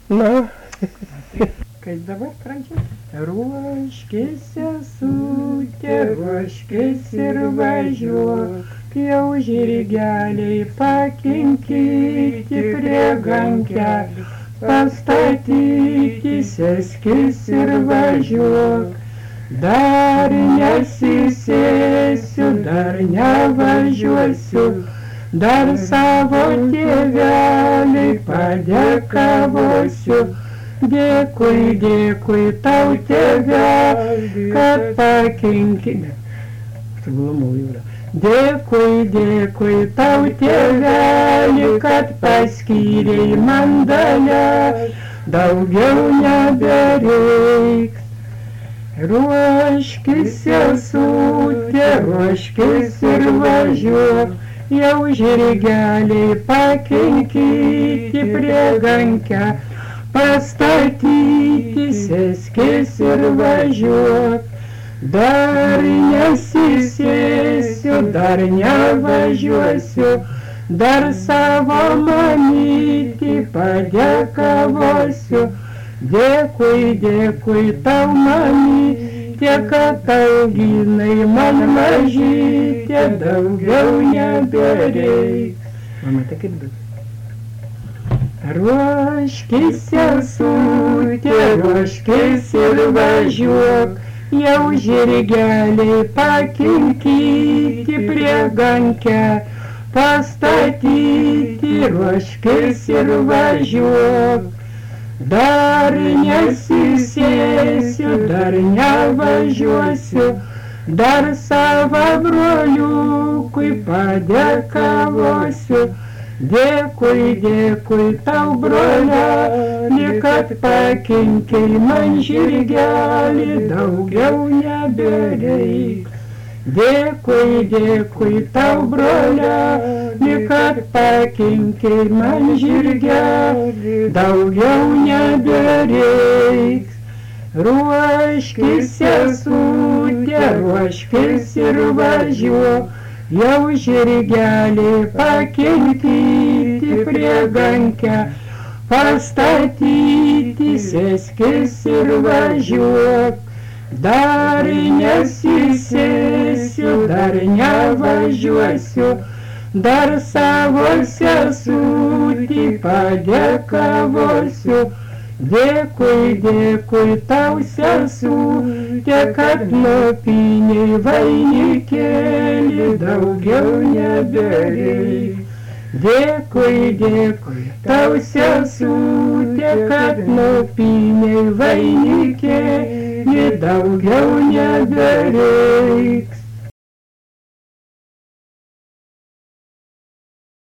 Na. Kaip dabar pradžia? Ruoškis sesutė, ruoškis ir važiuok, jau žirgeliai pakinkyti prie gankelio, pastatyti seskis ir važiuok. Dar nesisėsiu, dar nevažiuosiu, dar savo tėveliai padėkavosiu. Dėkui, dėkui tau tėveli, kad pakinkime. Dėkui, dėkui tau tėveli, kad paskyrei man dalelę, daugiau nebereiks. Ruoškis sesutė, ruoškis ir važiuok, jau žirgeliai pakinkyti prie gankelio, pastatyti seskis ir važiuok. Dar nesisėsiu, dar nevažiuosiu, dar savo mamytį padėkavosiu. Dėkui, dėkui tau mamytė, kad auginai man mažytė, daugiau nebereiks. Mama, tai kaip daug? Ruoškis sesutė, ruoškis ir važiuok, jau žirgeliai pakinkyti prie gankelio, pastatyti, ruoškis ir važiuok. Dar nesisėsiu, dar nevažiuosiu, dar savo broliukui padėkavosiu. Dėkui, dėkui tau broleli, kad pakinkei man žirgelį, daugiau nebereiks. Dėkui, dėkui tau broleli, kad pakinkei man žirgelį, daugiau nebereiks. Ruoškis sesutė, ruoškis ir važiuok, jau žirgeliai pakinkyti prie gankelio, pastatyti seskis ir važiuok. Dar nesisėsiu, dar nevažiuosiu, dar savo sesutį padėkavosiu. Dėkui, dėkui tau sesutė, kad nupynei vainikėlį, daugiau nebereiks. Dėkui, dėkui tau sesutė, kad nupynei vainikėlį, daugiau nebereiks.